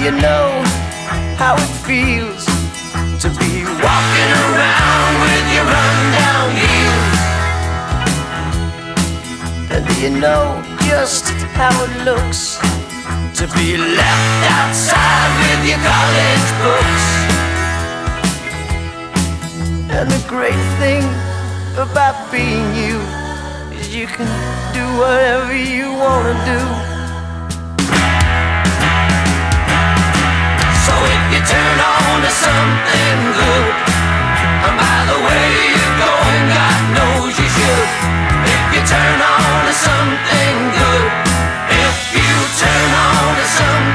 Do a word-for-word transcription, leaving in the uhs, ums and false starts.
you know how it feels to be walking around with your run-down heels? And do you know just how it looks to be left outside with your college books? And the great thing about being you is you can do whatever you wanna do.